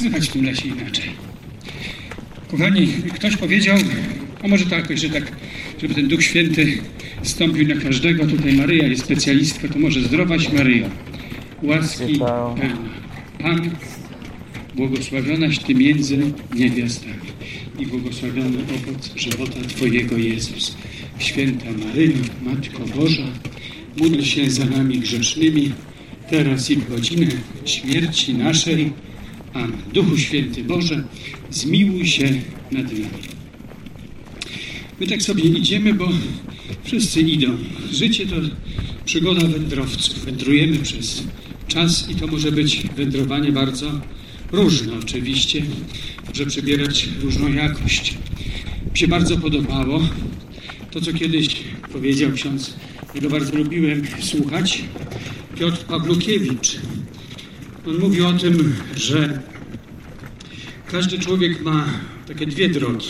słychać w tym lesie inaczej. Kochani, ktoś powiedział, a może tak, że tak, żeby ten Duch Święty stąpił na każdego. Tutaj Maryja jest specjalistka, to może zdrowaś Maryjo, łaski pełna. Pan, błogosławionaś Ty między niewiastami i błogosławiony owoc żywota Twojego Jezus. Święta Maryjo, Matko Boża, módl się za nami grzesznymi, teraz i w godzinę śmierci naszej. Amen. Duchu Święty Boże, zmiłuj się nad nami. My tak sobie idziemy, bo wszyscy idą. Życie to przygoda wędrowców. Wędrujemy przez czas i to może być wędrowanie bardzo różne oczywiście. Może przybierać różną jakość. Mi się bardzo podobało to, co kiedyś powiedział ksiądz. Ja go bardzo lubiłem słuchać. Piotr Pawlukiewicz. On mówi o tym, że każdy człowiek ma takie dwie drogi.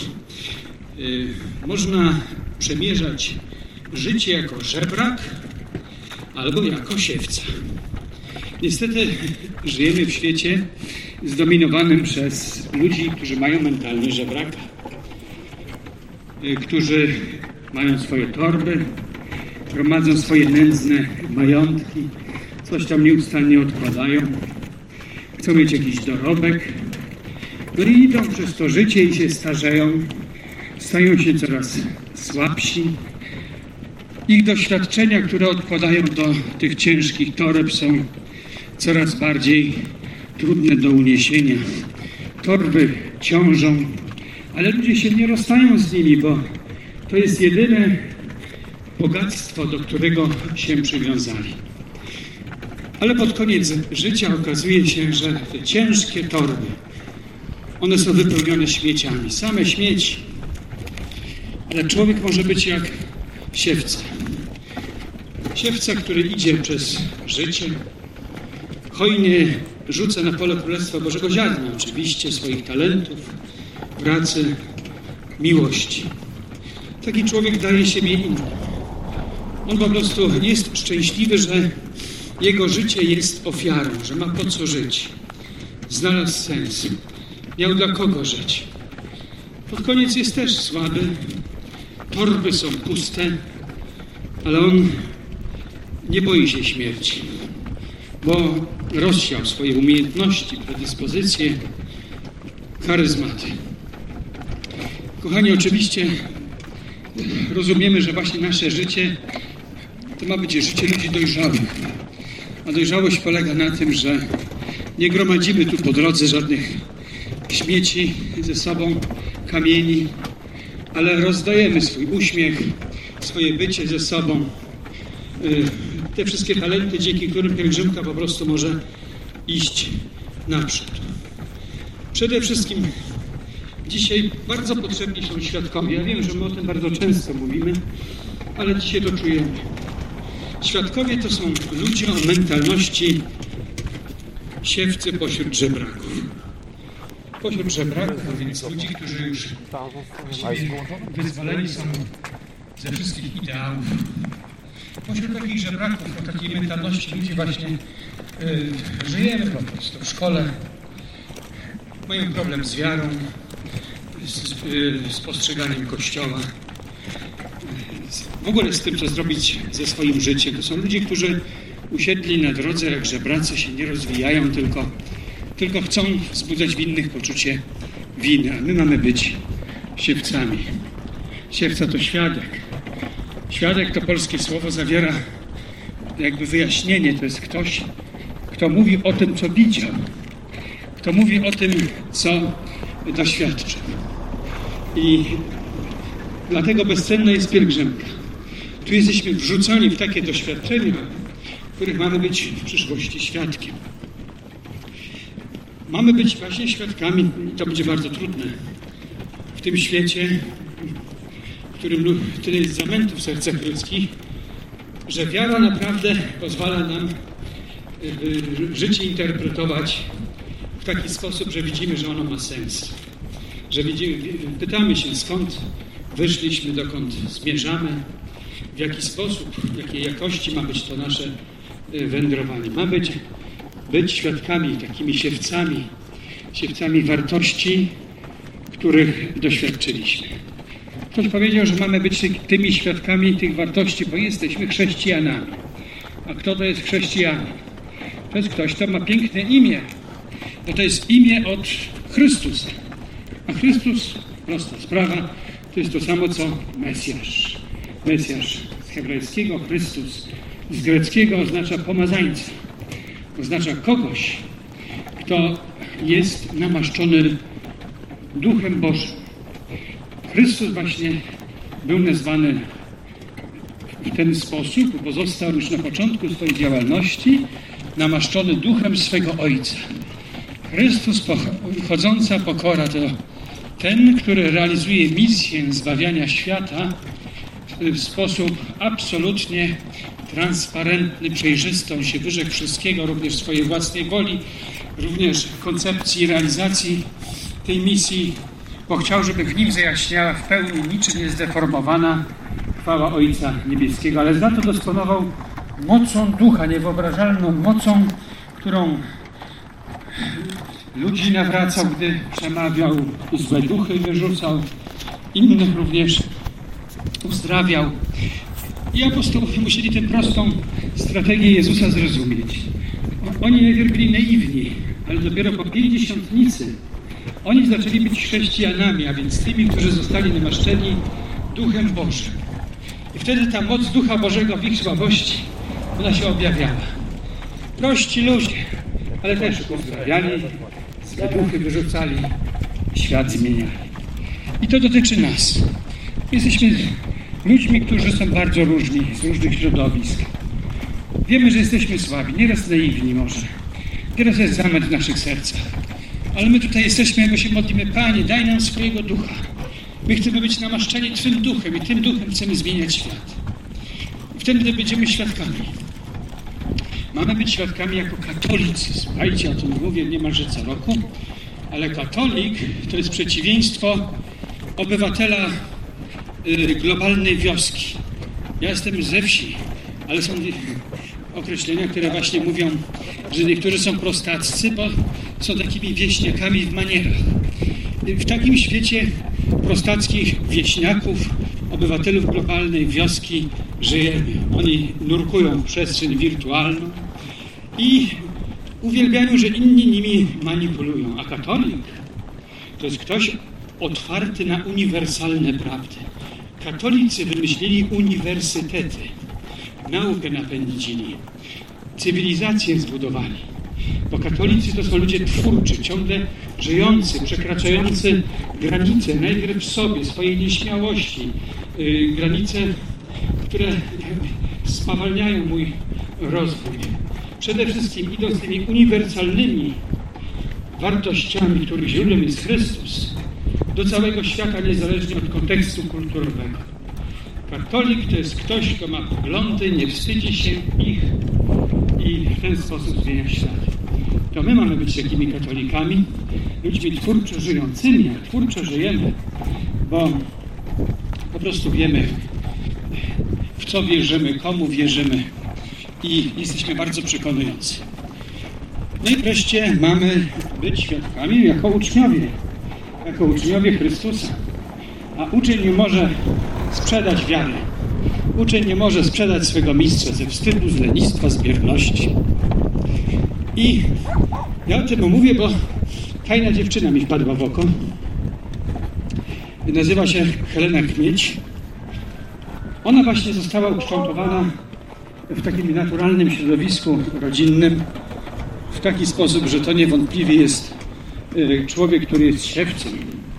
Można przemierzać życie jako żebrak albo jako siewca. Niestety żyjemy w świecie zdominowanym przez ludzi, którzy mają mentalny żebraka, którzy mają swoje torby, gromadzą swoje nędzne majątki, coś tam nieustannie odkładają, chcą mieć jakiś dorobek, no i idą przez to życie i się starzeją, stają się coraz słabsi. Ich doświadczenia, które odkładają do tych ciężkich toreb, są coraz bardziej trudne do uniesienia. Torby ciążą, ale ludzie się nie rozstają z nimi, bo to jest jedyne bogactwo, do którego się przywiązali. Ale pod koniec życia okazuje się, że te ciężkie torby, one są wypełnione śmieciami, same śmieci. Ale człowiek może być jak siewca. Siewca, który idzie przez życie, hojnie rzuca na pole Królestwa Bożego ziarna, oczywiście, swoich talentów, pracy, miłości. Taki człowiek daje siebie innym. On po prostu jest szczęśliwy, że jego życie jest ofiarą, że ma po co żyć. Znalazł sens. Miał dla kogo żyć. Pod koniec jest też słaby. Torby są puste, ale on nie boi się śmierci, bo rozsiał swoje umiejętności, predyspozycje, charyzmaty. Kochani, oczywiście rozumiemy, że właśnie nasze życie to ma być życie ludzi dojrzałych. A dojrzałość polega na tym, że nie gromadzimy tu po drodze żadnych śmieci ze sobą, kamieni, ale rozdajemy swój uśmiech, swoje bycie ze sobą, te wszystkie talenty, dzięki którym pielgrzymka po prostu może iść naprzód. Przede wszystkim dzisiaj bardzo potrzebni są świadkowie. Ja wiem, że my o tym bardzo często mówimy, ale dzisiaj to czujemy. Świadkowie to są ludzie o mentalności siewcy pośród żebraków. Pośród żebraków, a więc ludzi, którzy już wyzwoleni są ze wszystkich ideałów. Pośród takich żebraków, o takiej mentalności ludzi właśnie żyjemy po prostu w szkole. Mają problem z wiarą, z postrzeganiem Kościoła. W ogóle z tym, co zrobić ze swoim życiem. To są ludzie, którzy usiedli na drodze jak żebracy, się nie rozwijają, tylko chcą wzbudzać w innych poczucie winy. A my mamy być siewcami. Siewca to świadek. Świadek to polskie słowo zawiera jakby wyjaśnienie. To jest ktoś, kto mówi o tym, co widział. Kto mówi o tym, co doświadczył. I dlatego bezcenna jest pielgrzymka. Tu jesteśmy wrzucani w takie doświadczenia, których mamy być w przyszłości świadkiem. Mamy być właśnie świadkami, i to będzie bardzo trudne, w tym świecie, w którym tyle jest zamętu w sercach ludzkich, że wiara naprawdę pozwala nam życie interpretować w taki sposób, że widzimy, że ono ma sens. Że pytamy się, skąd wyszliśmy, dokąd zmierzamy, w jaki sposób, jakiej jakości ma być to nasze wędrowanie. Ma być świadkami, takimi siewcami, siewcami wartości, których doświadczyliśmy. Ktoś powiedział, że mamy być tymi świadkami tych wartości, bo jesteśmy chrześcijanami. A kto to jest chrześcijanin? To jest ktoś, kto ma piękne imię, bo to jest imię od Chrystusa. A Chrystus, prosta sprawa, to jest to samo co Mesjasz. Mesjasz z hebrajskiego, Chrystus z greckiego oznacza pomazańca. Oznacza kogoś, kto jest namaszczony Duchem Bożym. Chrystus właśnie był nazwany w ten sposób, bo został już na początku swojej działalności namaszczony Duchem swego Ojca. Chrystus, chodząca pokora, to ten, który realizuje misję zbawiania świata w sposób absolutnie transparentny, przejrzysty. On się wyrzekł wszystkiego, również swojej własnej woli, również koncepcji realizacji tej misji, bo chciał, żeby w nim zajaśniała w pełni, niczym niezdeformowana chwała Ojca Niebieskiego. Ale za to dysponował mocą Ducha, niewyobrażalną mocą, którą ludzi nawracał, gdy przemawiał, złe duchy wyrzucał, innych również uzdrawiał. I apostołowie musieli tę prostą strategię Jezusa zrozumieć. Oni najpierw byli naiwni, ale dopiero po pięćdziesiątnicy oni zaczęli być chrześcijanami, a więc tymi, którzy zostali namaszczeni Duchem Bożym. I wtedy ta moc Ducha Bożego w ich słabości, ona się objawiała. Prości ludzie, ale też uzdrawiali, złe duchy wyrzucali, świat zmieniali. I to dotyczy nas. Jesteśmy ludźmi, którzy są bardzo różni, z różnych środowisk. Wiemy, że jesteśmy słabi, nieraz naiwni może. Nieraz jest zamęt w naszych sercach. Ale my tutaj jesteśmy, bo się modlimy, Panie, daj nam swojego Ducha. My chcemy być namaszczeni Twym Duchem i tym Duchem chcemy zmieniać świat. I wtedy będziemy świadkami. Mamy być świadkami jako katolicy. Słuchajcie, o tym mówię niemalże co roku. Ale katolik to jest przeciwieństwo obywatela globalnej wioski. Ja jestem ze wsi, ale są określenia, które właśnie mówią, że niektórzy są prostaccy, bo są takimi wieśniakami w manierach. W takim świecie prostackich wieśniaków, obywatelów globalnej wioski żyjemy. Oni nurkują w przestrzeń wirtualną i uwielbiają, że inni nimi manipulują. A katolik to jest ktoś otwarty na uniwersalne prawdy. Katolicy wymyślili uniwersytety, naukę napędzili, cywilizację zbudowali. Bo katolicy to są ludzie twórczy, ciągle żyjący, przekraczający granice, najpierw w sobie, swojej nieśmiałości, granice, które spowalniają mój rozwój. Przede wszystkim idą z tymi uniwersalnymi wartościami, których źródłem jest Chrystus, do całego świata, niezależnie od kontekstu kulturowego. Katolik to jest ktoś, kto ma poglądy, nie wstydzi się ich i w ten sposób zmienia świat. To my mamy być takimi katolikami, ludźmi twórczo żyjącymi, a twórczo żyjemy, bo po prostu wiemy, w co wierzymy, komu wierzymy i jesteśmy bardzo przekonujący. No i wreszcie mamy być świadkami jako uczniowie Chrystusa. A uczeń nie może sprzedać wiary. Uczeń nie może sprzedać swego mistrza ze wstydu, z lenistwa, z bierności. I ja o tym mówię, bo fajna dziewczyna mi wpadła w oko. Nazywa się Helena Kmieć. Ona właśnie została ukształtowana w takim naturalnym środowisku rodzinnym w taki sposób, że to niewątpliwie jest człowiek, który jest siewcem.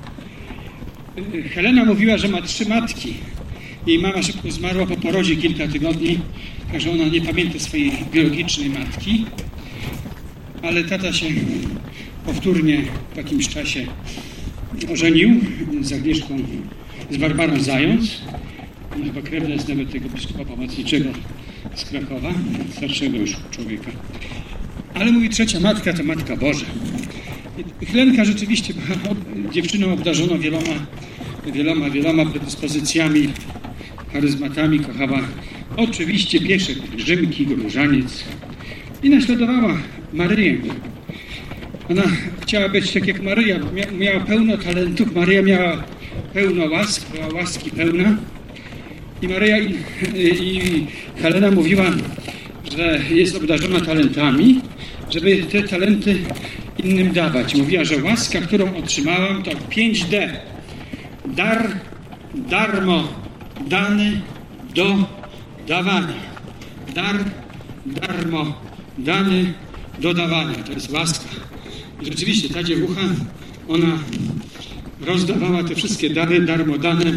Helena mówiła, że ma 3 matki. Jej mama szybko zmarła po porodzie kilka tygodni, także ona nie pamięta swojej biologicznej matki. Ale tata się powtórnie w jakimś czasie ożenił z Agnieszką, z Barbarą Zając. Ona chyba krewna jest nawet tego biskupa pomocniczego z Krakowa, starszego już człowieka. Ale mówi, 3. matka to Matka Boża. Helenka rzeczywiście była dziewczyną obdarzoną wieloma predyspozycjami, charyzmatami. Kochała oczywiście pieszek, pielgrzymki, różaniec i naśladowała Maryję. Ona chciała być tak jak Maryja, miała pełno talentów, Maryja miała pełno łask, była łaski pełna. I Maryja i Helena mówiła, że jest obdarzona talentami, żeby te talenty innym dawać. Mówiła, że łaska, którą otrzymałam, to 5D. Dar, darmo, dany, do dawania. Dar, darmo, dany, do dawania. To jest łaska. I rzeczywiście ta dziewucha, ona rozdawała te wszystkie dary darmo dane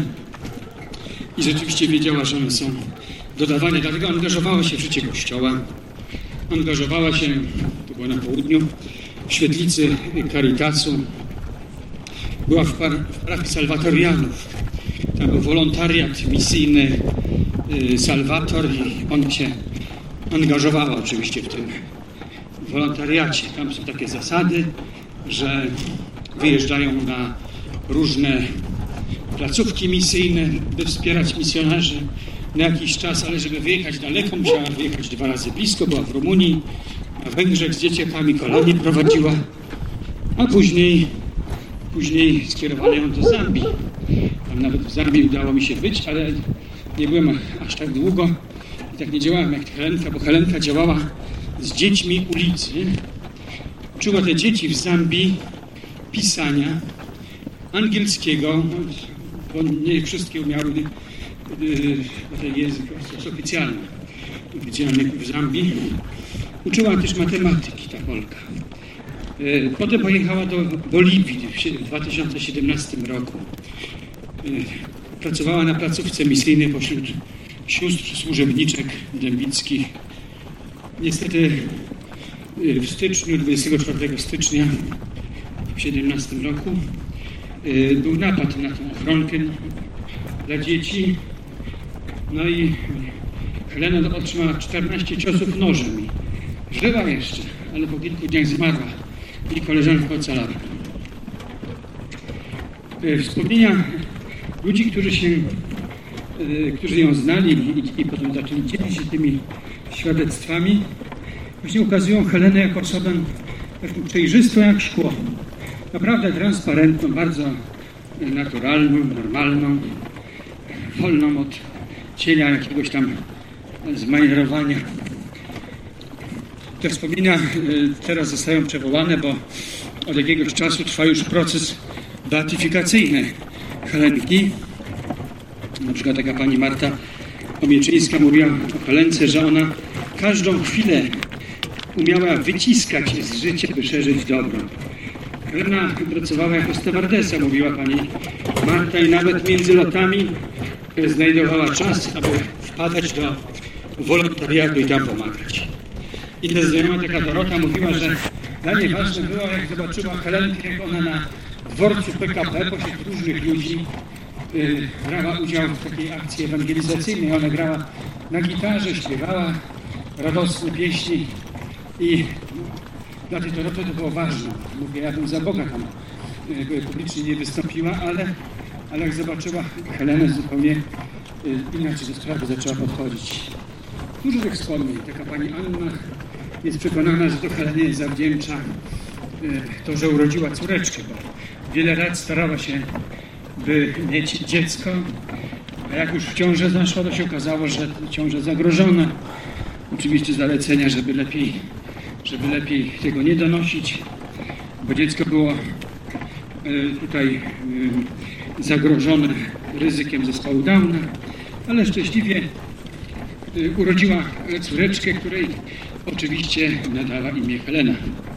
i rzeczywiście wiedziała, że one są do dawania. Dlatego angażowała się w życie Kościoła. Angażowała się, to było na południu, w świetlicy Caritasu. Była w parafii salwatorianów. Tam był wolontariat misyjny Salwator i ona się angażowała oczywiście w tym wolontariacie. Tam są takie zasady, że wyjeżdżają na różne placówki misyjne, by wspierać misjonarzy na jakiś czas, ale żeby wyjechać daleko, musiała wyjechać 2 razy blisko, była w Rumunii, na Węgrzech z dzieciakami, kolonię prowadziła, a później skierowano ją do Zambii. Tam nawet w Zambii udało mi się być, ale nie byłem aż tak długo i tak nie działałem jak Helenka, bo Helenka działała z dziećmi ulicy. Uczyła te dzieci w Zambii pisania angielskiego, bo nie wszystkie umiały ten język oficjalny. Widziałem w Zambii. Uczyła też matematyki ta Polka. Potem pojechała do Boliwii w 2017 roku. Pracowała na placówce misyjnej pośród sióstr służebniczek dębickich. Niestety w styczniu, 24 stycznia w 2017 roku był napad na tą ochronkę dla dzieci. No i Helena otrzymała 14 ciosów nożem i żyła jeszcze, ale po kilku dniach zmarła i koleżanka ocalała. Wspomnienia ludzi, którzy ją znali i potem zaczęli dzielić się tymi świadectwami, właśnie ukazują Helenę jako osobę taką przejrzystą jak szkło. Naprawdę transparentną, bardzo naturalną, normalną, wolną od cienia jakiegoś tam zmanierowania. Te wspomnienia teraz zostają przywołane, bo od jakiegoś czasu trwa już proces beatyfikacyjny Helenki. Na przykład taka pani Marta Omieczyńska mówiła o Helence, że ona każdą chwilę umiała wyciskać z życia, by szerzyć dobro. Helena pracowała jako stewardesa, mówiła pani Marta, i nawet między lotami znajdowała czas, aby wpadać do wolontariatu i tam pomagać. I ta znajoma taka Dorota mówiła, że dla niej ważne było, jak zobaczyła Helenkę, jak ona na dworcu PKP pośród różnych ludzi brała udział w takiej akcji ewangelizacyjnej. Ona grała na gitarze, śpiewała radosne pieśni i dla tej Doroty to było ważne. Mówię, ja bym za Boga tam publicznie nie wystąpiła, ale jak zobaczyła Helenę, zupełnie inaczej do sprawy zaczęła podchodzić. Dużo tych wspomnień. Taka pani Anna jest przekonana, że to Helenie zawdzięcza to, że urodziła córeczkę, bo wiele lat starała się, by mieć dziecko, a jak już w ciążę zaszła, to się okazało, że ciąża zagrożona. Oczywiście zalecenia, żeby lepiej tego nie donosić, bo dziecko było tutaj zagrożone ryzykiem zespołu Downa, ale szczęśliwie urodziła córeczkę, której oczywiście nadała imię Helena.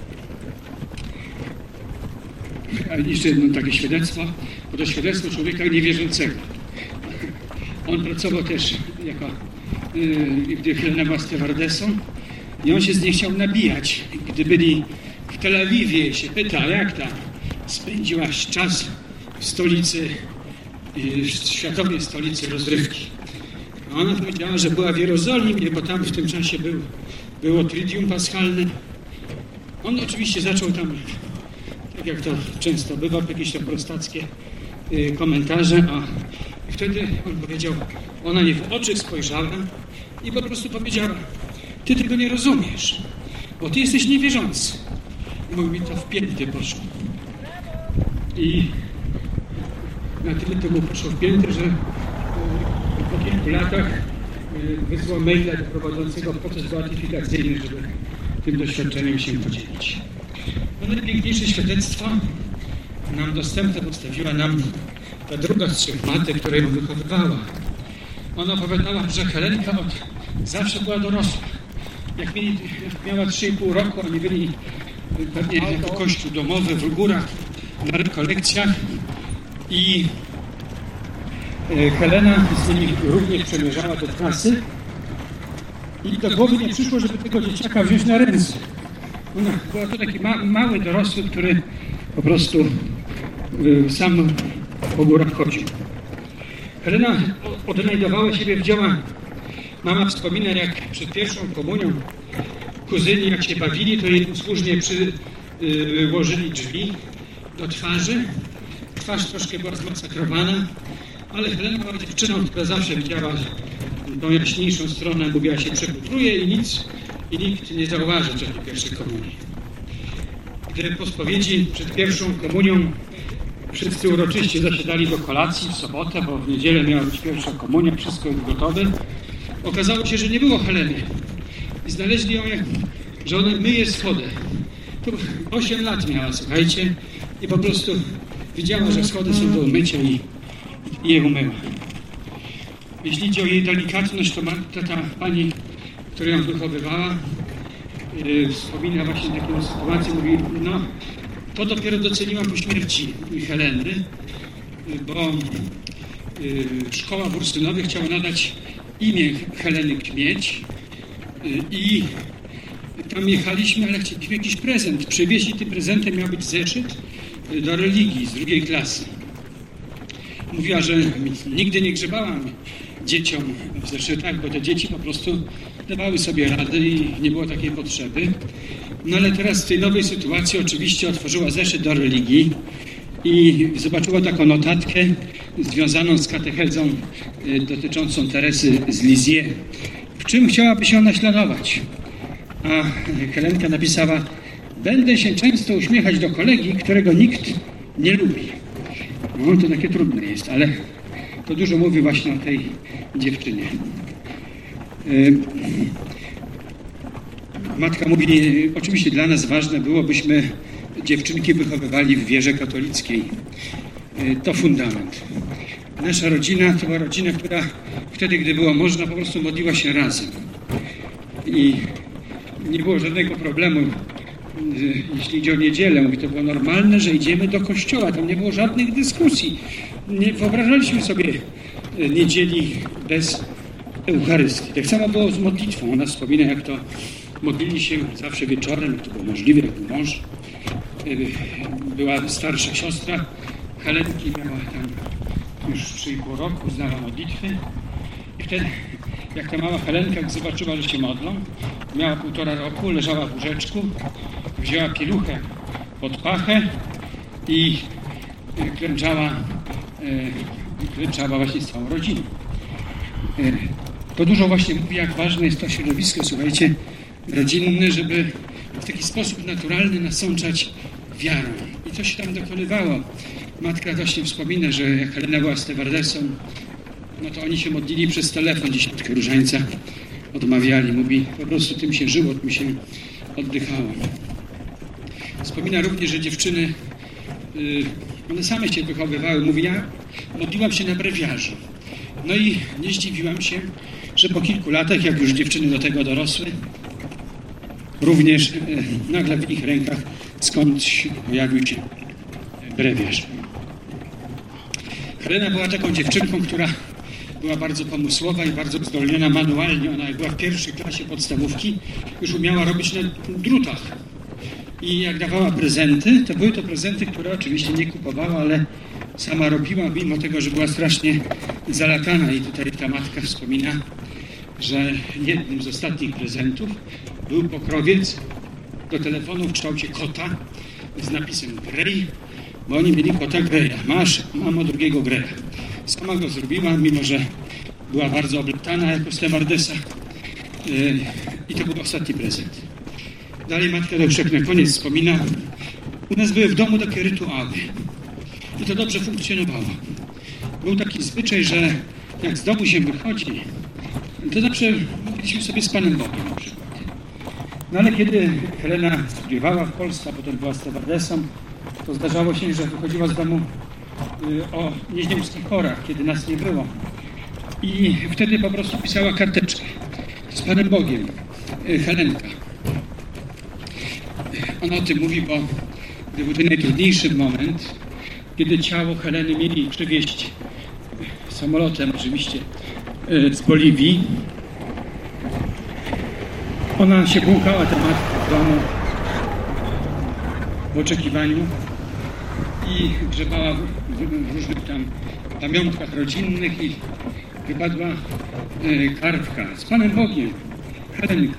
A jeszcze jedno takie świadectwo, bo to świadectwo człowieka niewierzącego. On pracował też gdy Helena była stewardesą, i on się z niej chciał nabijać. Gdy byli w Tel Awiwie, się pyta, jak tam spędziłaś czas w stolicy, światowej stolicy rozrywki. A ona powiedziała, że była w Jerozolimie, bo tam w tym czasie było Tridium Paschalne. On oczywiście zaczął tam, tak jak to często bywa, jakieś tam prostackie komentarze, a wtedy on powiedział, ona nie w oczy spojrzała i po prostu powiedziała, ty tego nie rozumiesz, bo ty jesteś niewierzący. mówi, to w pięty poszło. I na tyle to mu poszło w pięty, że po kilku latach wysłał maila do prowadzącego proces beatyfikacyjny, żeby tym doświadczeniem się podzielić. No najpiękniejsze świadectwo nam dostępne postawiła nam ta druga z trzech matek, która ją wychowywała. Ona opowiadała, że Helenka od zawsze była dorosła. Jak miała 3,5 roku, oni byli pewnie jako kościół domowy w górach na rekolekcjach i Helena z nimi również przemierzała do trasy i do głowy nie przyszło, żeby tego dzieciaka wziąć na ręce. Ona była to taki mały dorosły, który po prostu sam po górach chodził. Helena odnajdowała siebie w dziełach. Mama wspomina, jak przed pierwszą komunią kuzyni, jak się bawili, to jej słusznie przyłożyli drzwi do twarzy. Twarz troszkę była zmasakrowana, ale Helena była dziewczyną, która zawsze widziała tą jaśniejszą stronę, mówiła się przekutruje i nikt nie zauważy w czasie pierwszej komunii. Gdy po spowiedzi przed pierwszą komunią wszyscy uroczyście zasiadali do kolacji w sobotę, bo w niedzielę miała być pierwsza komunia, wszystko już gotowe. Okazało się, że nie było Heleny. I znaleźli ją, że ona myje schody. To 8 lat miała, słuchajcie, i po prostu widziała, że schody są do umycia i je umyła. Jeśli idzie o jej delikatność, to ta pani, która ją wychowywała, wspomina właśnie taką sytuację, mówi, no to dopiero doceniłam po śmierci Heleny, bo szkoła w Ursynowie chciała nadać imię Heleny Kmieć i tam jechaliśmy, ale chcieliśmy jakiś prezent przywieźć i tym prezentem miał być zeszyt do religii z 2. klasy. Mówiła, że nigdy nie grzebałam dzieciom w zeszytach, bo te dzieci po prostu dawały sobie radę i nie było takiej potrzeby. No ale teraz w tej nowej sytuacji oczywiście otworzyła zeszyt do religii i zobaczyła taką notatkę związaną z katechezą dotyczącą Teresy z Lisieux. W czym chciałaby się naśladować? A Helenka napisała: będę się często uśmiechać do kolegi, którego nikt nie lubi. No to takie trudne jest, ale to dużo mówi właśnie o tej dziewczynie. Matka mówi, oczywiście dla nas ważne było, byśmy dziewczynki wychowywali w wierze katolickiej. To fundament. Nasza rodzina to była rodzina, która wtedy, gdy było można, po prostu modliła się razem. I nie było żadnego problemu, jeśli idzie o niedzielę. Mówi, to było normalne, że idziemy do kościoła. Tam nie było żadnych dyskusji. Nie wyobrażaliśmy sobie niedzieli bez Eucharystii. Tak samo było z modlitwą. Ona wspomina, jak to modlili się zawsze wieczorem, jak to było możliwe, jak był mąż. Była starsza siostra Helenki, miała tam już 3,5 roku, znała modlitwy. I wtedy, jak ta mała Helenka, jak zobaczyła, że się modlą, miała 1,5 roku, leżała w łóżeczku, wzięła pieluchę pod pachę i klęczała właśnie z całą rodziną. To dużo właśnie mówi, jak ważne jest to środowisko, słuchajcie, rodzinne, żeby w taki sposób naturalny nasączać wiarą. I to się tam dokonywało. Matka właśnie wspomina, że jak Helena była stewardessą, no to oni się modlili przez telefon, 10 różańca odmawiali. Mówi, po prostu tym się żyło, tym się oddychało. Wspomina również, że dziewczyny, one same się wychowywały. Mówi, ja modliłam się na brewiarzu. No i nie zdziwiłam się, że po kilku latach, jak już dziewczyny do tego dorosły, również nagle w ich rękach skądś pojawił się brewiarz. Helena była taką dziewczynką, która była bardzo pomysłowa i bardzo zdolniona manualnie. Ona jak była w 1. klasie podstawówki, już umiała robić na drutach. I jak dawała prezenty, to były to prezenty, które oczywiście nie kupowała, ale sama robiła, mimo tego, że była strasznie zalatana. I tutaj ta matka wspomina, że jednym z ostatnich prezentów był pokrowiec do telefonu w kształcie kota z napisem Grey, bo oni mieli kota Greya. Masz, mamo, drugiego Greya. Sama go zrobiła, mimo że była bardzo obleptana jako stewardesa. I to był ostatni prezent. Dalej matka Deuszek na koniec wspomina, u nas były w domu takie rytuały i to dobrze funkcjonowało. Był taki zwyczaj, że jak z domu się wychodzi, to zawsze mówiliśmy sobie z Panem Bogiem na przykład. No ale kiedy Helena studiowała w Polsce, a potem była stewardessą, to zdarzało się, że wychodziła z domu o nieziemskich porach, kiedy nas nie było. I wtedy po prostu pisała karteczkę z Panem Bogiem, Helenka. Ona o tym mówi, bo gdy był ten najtrudniejszy moment, kiedy ciało Heleny mieli przywieźć samolotem oczywiście z Boliwii, ona się błąkała tę matkę w domu w oczekiwaniu i grzebała w różnych tam pamiątkach rodzinnych i wypadła kartka z Panem Bogiem, Helenka.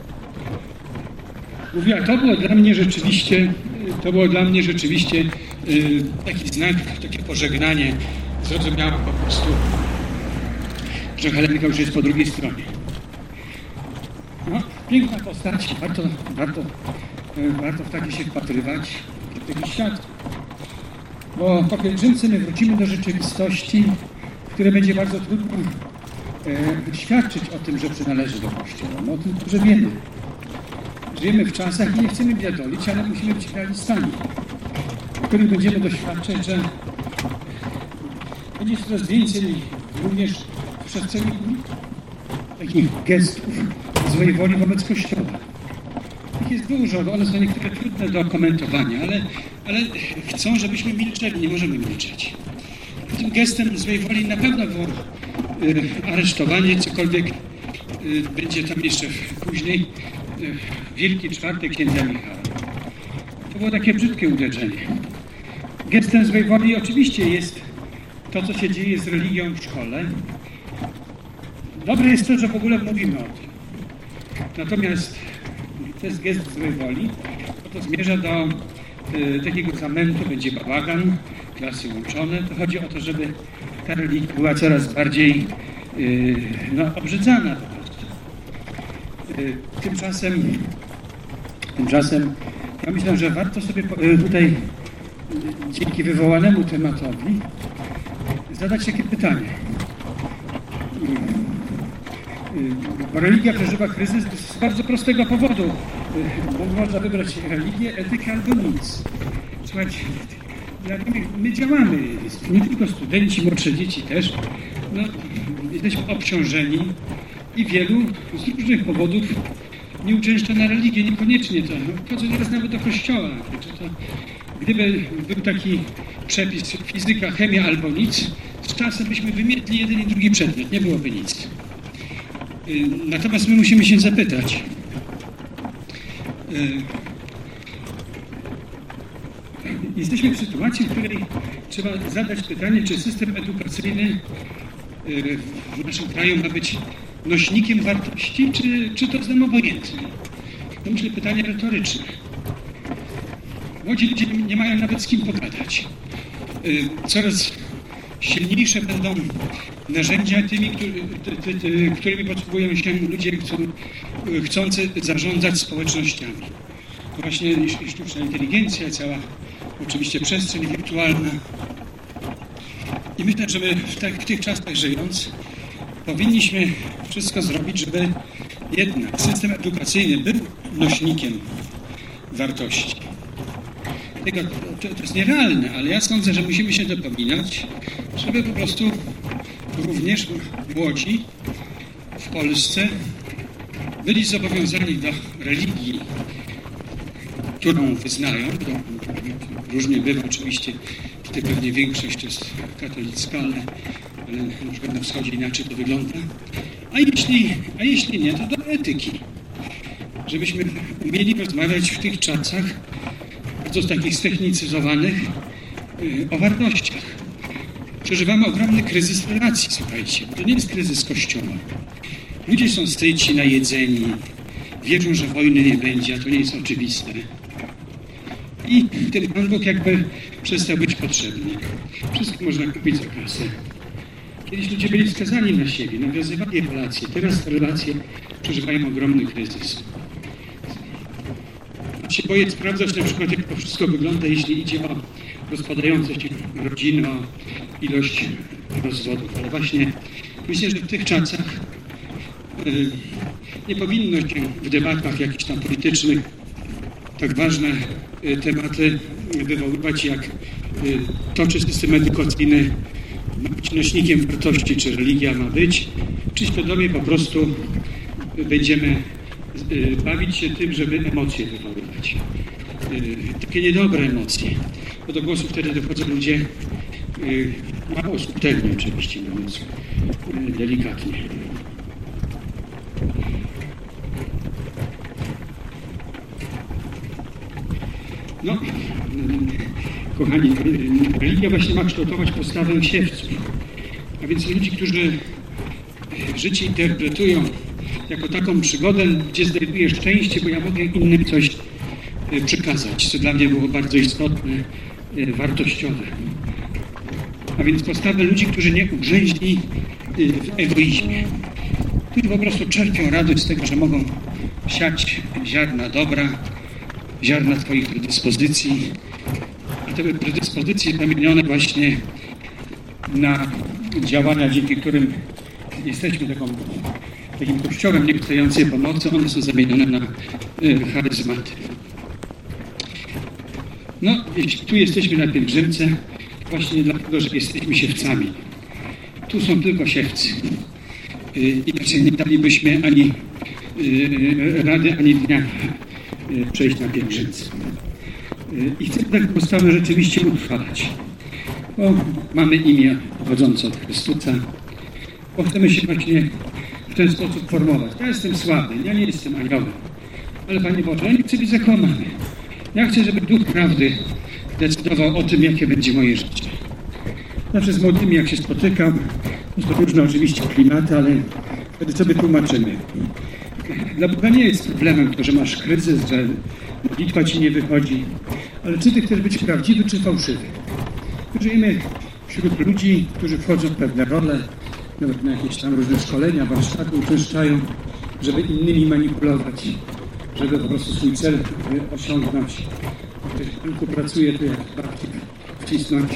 Mówiła, to było dla mnie rzeczywiście taki znak, takie pożegnanie. Zrozumiałam po prostu, że Helenka już jest po drugiej stronie. No, piękna postać, warto w takie się wpatrywać, w taki świat. Bo po pielgrzymce my wrócimy do rzeczywistości, w której będzie bardzo trudno świadczyć o tym, że przynależy do Kościoła. No o tym dobrze wiemy. Żyjemy w czasach i nie chcemy biadolić, ale musimy być realistami, w których będziemy doświadczać, że będzie coraz więcej również w przestrzeni takich gestów złej woli wobec Kościoła. Ich jest dużo, one są niektóre trudne do komentowania, ale chcą, żebyśmy milczeli, nie możemy milczeć. Tym gestem złej woli na pewno było aresztowanie, cokolwiek będzie tam jeszcze później, Wielki Czwartek księdza Michała. To było takie brzydkie uderzenie. Gestem złej woli oczywiście jest to, co się dzieje z religią w szkole. Dobre jest to, że w ogóle mówimy o tym. Natomiast to jest gest złej woli, to zmierza do takiego zamętu, będzie bałagan, klasy łączone. To chodzi o to, żeby ta religia była coraz bardziej obrzydzana po prostu. Tymczasem ja myślę, że warto sobie tutaj dzięki wywołanemu tematowi zadać takie pytanie. Religia przeżywa kryzys z bardzo prostego powodu. Można wybrać religię, etykę albo nic. Słuchajcie, my działamy, nie tylko studenci, młodsze dzieci też. No, jesteśmy obciążeni i wielu z różnych powodów nie uczęszcza na religię, niekoniecznie to. Chodzę teraz nawet do kościoła. Gdyby był taki przepis fizyka, chemia albo nic, z czasem byśmy wymietli jeden i drugi przedmiot, nie byłoby nic. Natomiast my musimy się zapytać, jesteśmy w sytuacji, w której trzeba zadać pytanie, czy system edukacyjny w naszym kraju ma być nośnikiem wartości, czy to jest nam obojętne? To myślę pytanie retoryczne. Młodzi ludzie nie mają nawet z kim pogadać. Coraz silniejsze będą narzędzia tymi, którymi posługują się ludzie chcący zarządzać społecznościami. To właśnie sztuczna inteligencja, cała oczywiście przestrzeń wirtualna. I myślę, że my w tych czasach żyjąc powinniśmy wszystko zrobić, żeby jednak system edukacyjny był nośnikiem wartości. To jest nierealne, ale ja sądzę, że musimy się dopominać, żeby po prostu również młodzi w Polsce byli zobowiązani do religii, którą wyznają. Różnie bywa oczywiście, tutaj pewnie większość to jest katolicka, ale na przykład na wschodzie inaczej to wygląda. A jeśli nie, to do etyki. Żebyśmy umieli rozmawiać w tych czasach, bardzo takich ztechnicyzowanych, o wartościach. Przeżywamy ogromny kryzys relacji, słuchajcie. To nie jest kryzys Kościoła. Ludzie są syci, najedzeni, wierzą, że wojny nie będzie, a to nie jest oczywiste. I ten Pan Bóg jakby przestał być potrzebny. Wszystko można kupić za kasę. Kiedyś ludzie byli skazani na siebie, nawiązywali relacje. Teraz te relacje przeżywają ogromny kryzys. się boję sprawdzać na przykład, jak to wszystko wygląda, jeśli idzie o rozpadające się rodziny, o ilość rozwodów. Ale właśnie myślę, że w tych czasach nie powinno się w debatach jakichś tam politycznych tak ważne tematy wywoływać, jak to, czy system edukacyjny ma być nośnikiem wartości, czy religia ma być, czy świadomie po prostu będziemy bawić się tym, żeby emocje wywoływać. Takie niedobre emocje. Bo do głosu wtedy dochodzą ludzie mało subtelnie, oczywiście, mówiąc delikatnie. No, kochani, religia właśnie ma kształtować postawę siewców. A więc ludzi, którzy życie interpretują jako taką przygodę, gdzie znajduję szczęście, bo ja mogę innym coś przekazać, co dla mnie było bardzo istotne, wartościowe. A więc postawę ludzi, którzy nie ugrzęźli w egoizmie, którzy po prostu czerpią radość z tego, że mogą siać ziarna dobra, ziarna swoich predyspozycji, a te predyspozycje zamienione właśnie na działania, dzięki którym jesteśmy takim kościołem niechcącej pomocy, one są zamienione na charyzmaty. No, jeśli tu jesteśmy na pielgrzymce, właśnie dlatego, że jesteśmy siewcami. Tu są tylko siewcy. Inaczej nie dalibyśmy ani rady, ani dnia przejść na pielgrzymce. I chcę tę postawę rzeczywiście utrwalać. Bo mamy imię pochodzące od Chrystusa. Bo chcemy się właśnie w ten sposób formować. Ja jestem słaby, ja nie jestem aniołem. Ale Panie Boże, ja nie chcę być zakłamany. Ja chcę, żeby Duch Prawdy decydował o tym, jakie będzie moje życie. Znaczy z młodymi, jak się spotykam, to różne oczywiście klimaty, ale wtedy sobie tłumaczymy. Dla Boga nie jest problemem to, że masz kryzys, że modlitwa ci nie wychodzi, ale czy ty chcesz być prawdziwy, czy fałszywy? Żyjemy wśród ludzi, którzy wchodzą w pewne role, nawet na jakieś tam różne szkolenia, warsztaty uczęszczają, żeby innymi manipulować, żeby po prostu swój cel osiągnąć. Ktoś w banku pracuje, to jak babci wcisnąć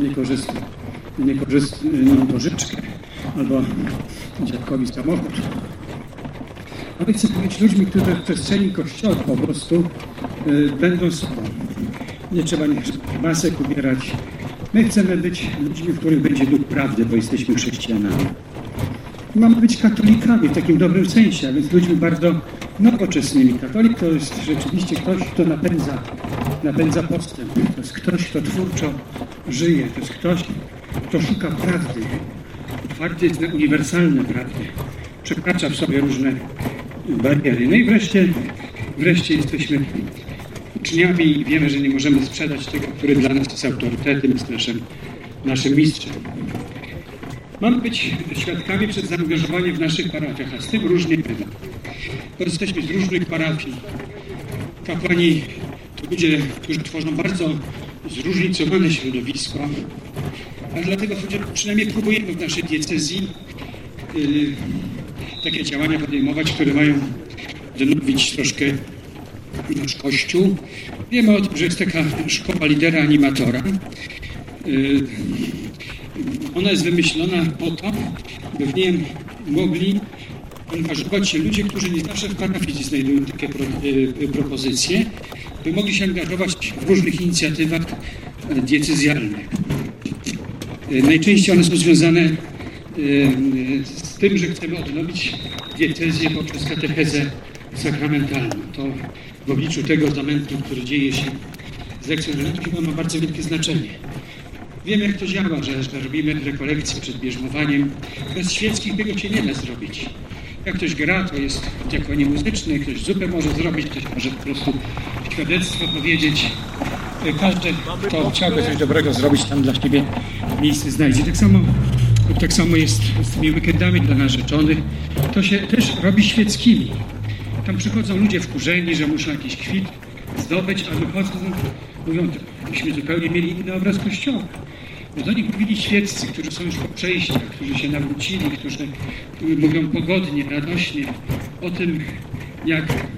niekorzystną pożyczkę albo dziadkowi samochód. A my chcemy być ludźmi, którzy w przestrzeni Kościoła po prostu będą sobą. Nie trzeba masek ubierać. My chcemy być ludźmi, w których będzie Duch Prawdy, bo jesteśmy chrześcijanami. Mamy być katolikami w takim dobrym sensie, a więc ludźmi bardzo nowoczesnymi. Katolik to jest rzeczywiście ktoś, kto napędza postęp. To jest ktoś, kto twórczo żyje. To jest ktoś, kto szuka prawdy. Otwarty jest na uniwersalne prawdy. Przekracza w sobie różne bariery. No i wreszcie jesteśmy uczniami i wiemy, że nie możemy sprzedać tego, który dla nas jest autorytetem, jest naszym mistrzem. Mamy być świadkami przed zaangażowaniem w naszych parafiach, a z tym różnie bywa. Bo jesteśmy z różnych parafii. Kapłani to ludzie, którzy tworzą bardzo zróżnicowane środowisko, a dlatego przynajmniej próbujemy w naszej diecezji takie działania podejmować, które mają denowić troszkę nasz Kościół. Wiemy o tym, że jest taka szkoła lidera animatora. Ona jest wymyślona po to, by w niej mogli angażować się ludzie, którzy nie zawsze w parafii znajdują takie propozycje, by mogli się angażować w różnych inicjatywach diecezjalnych. Najczęściej one są związane z tym, że chcemy odnowić diecezję poprzez katechezę sakramentalną. To w obliczu tego zamętu, który dzieje się z lekcją religii, ma bardzo wielkie znaczenie. Wiemy, jak to działa, że robimy rekolekcje przed bierzmowaniem. Bez świeckich tego się nie da zrobić. Jak ktoś gra, to jest w diakonie muzycznej, ktoś zupę może zrobić, ktoś może po prostu świadectwo powiedzieć. Każdy, kto chciałby coś dobrego zrobić, tam dla siebie miejsce znajdzie. Tak samo jest z tymi weekendami dla narzeczonych. To się też robi świeckimi. Tam przychodzą ludzie wkurzeni, że muszą jakiś kwit zdobyć, a wychodzą, mówią, myśmy zupełnie mieli inny obraz Kościoła. Bo do nich mówili świeccy, którzy są już po przejściach, którzy się nawrócili, którzy mówią pogodnie, radośnie o tym, jak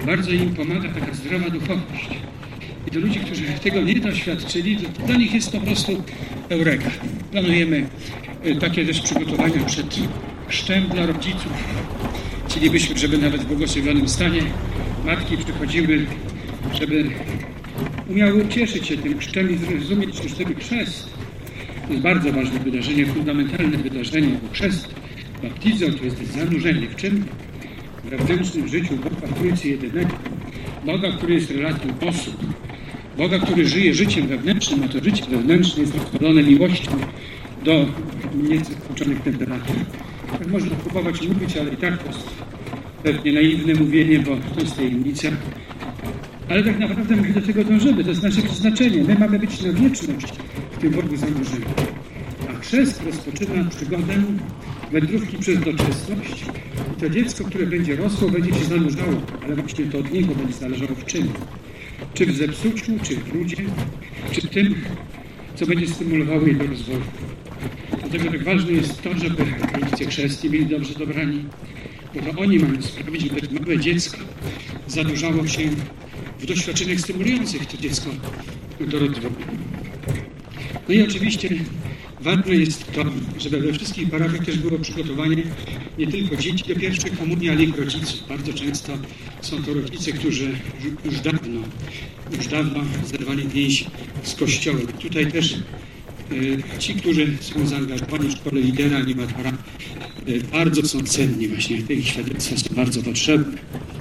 Bardzo im pomaga taka zdrowa duchowość. I do ludzi, którzy tego nie doświadczyli, to dla nich jest to po prostu eureka. Planujemy takie też przygotowania przed chrztem dla rodziców. Chcielibyśmy, żeby nawet w błogosławionym stanie matki przychodziły, żeby umiały cieszyć się tym chrztem i zrozumieć, że ten chrzest to jest bardzo ważne wydarzenie, fundamentalne wydarzenie, bo chrzest, baptizo to jest zanurzenie w czym? W wewnętrznym życiu Boga Trójcy Jedynego, Boga, który jest relacją osób, Boga, który żyje życiem wewnętrznym, a to życie wewnętrzne jest rozpalone miłością do nieskończonych temperatur. Tak można próbować mówić, ale i tak to jest pewnie naiwne mówienie, bo to jest tajemnica. Ale tak naprawdę my do tego dążymy, to jest nasze przeznaczenie. My mamy być na wieczność w tym Bogu zanurzeni. A chrzest rozpoczyna przygodę wędrówki przez doczesność. I to dziecko, które będzie rosło, będzie się zanurzało, ale właśnie to od niego będzie zależało w czym? Czy w zepsuciu, czy w brudzie, czy w tym, co będzie stymulowało jej do rozwoju. Dlatego tak ważne jest to, żeby rodzice chrzestni byli dobrze dobrani, bo to oni mają sprawić, żeby małe dziecko zanurzało się w doświadczeniach stymulujących to dziecko do rozwoju. No i oczywiście ważne jest to, żeby we wszystkich parafiach też było przygotowanie nie tylko dzieci do pierwszej komunii, ale i rodziców. Bardzo często są to rodzice, którzy już dawno zerwali więź z Kościołem. Tutaj też ci, którzy są zaangażowani w szkole lidera, animatora, bardzo są cenni właśnie. Te ich świadectwa są bardzo potrzebne.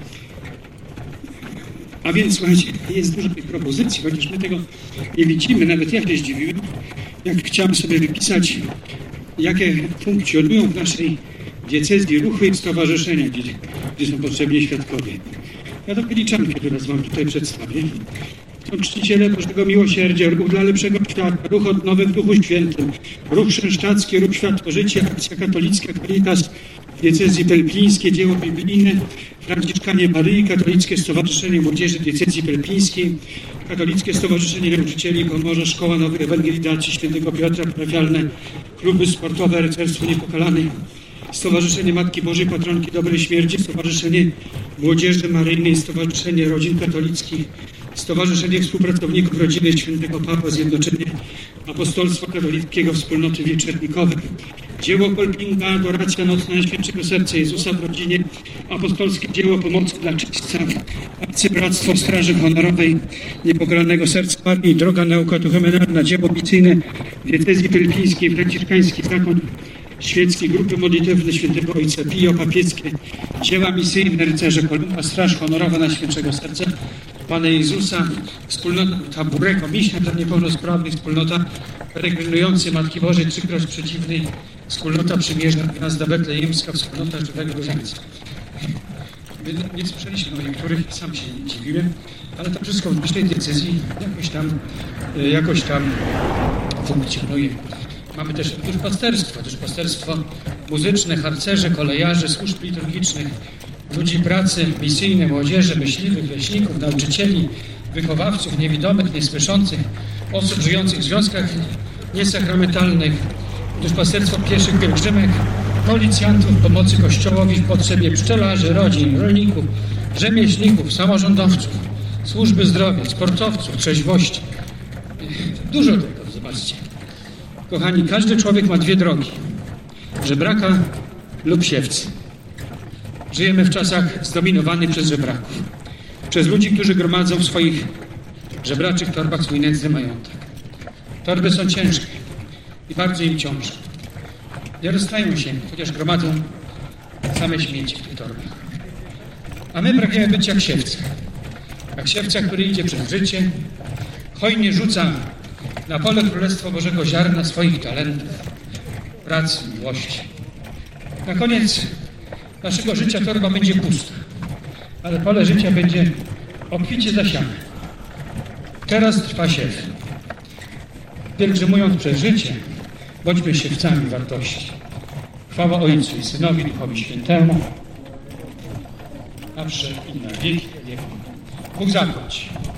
A więc, słuchajcie, jest dużo tych propozycji, chociaż my tego nie widzimy. Nawet ja się zdziwiłem, jak chciałem sobie wypisać, jakie funkcjonują w naszej diecezji ruchy i stowarzyszenia, gdzie są potrzebni świadkowie. Ja to wyliczam, kiedy raz wam tutaj przedstawię. Są czciciele Bożego Miłosierdzia, Ruch dla Lepszego Świata, Ruch Odnowy w Duchu Świętym, Ruch Chrześcijański, Ruch Światło Życie, Akcja Katolicka, Caritas, Diecezji Pelpińskie, Dzieło Biblijne, Franciszkanie Maryi, Katolickie Stowarzyszenie Młodzieży Diecezji Pelpińskiej, Katolickie Stowarzyszenie Nauczycieli Pomorza, Szkoła Nowej Ewangelizacji Świętego Piotra, parafialne kluby sportowe, Rycerstwo Niepokalanych, Stowarzyszenie Matki Bożej Patronki Dobrej Śmierci, Stowarzyszenie Młodzieży Maryjnej, Stowarzyszenie Rodzin Katolickich, Stowarzyszenie Współpracowników Rodziny Świętego Pawła, Zjednoczenie Apostolstwa Katolickiego, Wspólnoty Wieczernikowe, Dzieło Kolpinga, Adoracja Nocna Najświętszego Serca Jezusa w rodzinie, Apostolskie Dzieło Pomocy dla Czyśćca, Arcybractwo Straży Honorowej Niepokalanego Serca Marii, Droga Nauka Duchomenalna, Dzieło Misyjne Diecezji Pelpińskiej, Franciszkański Zakon Świecki, Grupy Modlitewne Świętego Ojca Pio, Papieckie Dzieła Misyjne, Rycerze Kolumba, Straż Honorowa Najświętszego Serca Pana Jezusa, Wspólnota Bureko, Miśnia dla Niepełnosprawnych, Wspólnota Peregrynujący Matki Bożej, Trzykroć Przeciwnej, Wspólnota Przymierza, Gwiazda Betlejemska, Wspólnota Żywego Różańca. My nie słyszeliśmy o niektórych, sam się dziwiłem, ale to wszystko w naszej decyzji jakoś tam funkcjonuje. Mamy też duszpasterstwo muzyczne, harcerze, kolejarze, służb liturgicznych, ludzi pracy, misyjne, młodzieży, myśliwych, leśników, nauczycieli, wychowawców, niewidomych, niesłyszących, osób żyjących w związkach niesakramentalnych, duszpasterstwo pieszych pielgrzymek, policjantów, pomocy Kościołowi w potrzebie, pszczelarzy, rodzin, rolników, rzemieślników, samorządowców, służby zdrowia, sportowców, trzeźwości. Dużo tego, zobaczcie. Kochani, każdy człowiek ma dwie drogi. Żebraka lub siewcy. Żyjemy w czasach zdominowanych przez żebraków. Przez ludzi, którzy gromadzą w swoich żebraczych torbach swój nędzny majątek. Torby są ciężkie i bardzo im ciążą. Nie rozstają się, chociaż gromadzą same śmieci w tych torbach. A my pragniemy być jak siewca. Jak siewca, który idzie przez życie, hojnie rzuca na pole Królestwa Bożego ziarna swoich talentów, pracy, miłości. Na koniec naszego życia torba będzie pusta, ale pole życia będzie obficie zasiane. Teraz trwa siew. Pielgrzymując przez życie, bądźmy siewcami wartości. Chwała Ojcu i Synowi, Duchowi Świętemu, zawsze i na wieki wieków. Bóg zapłać.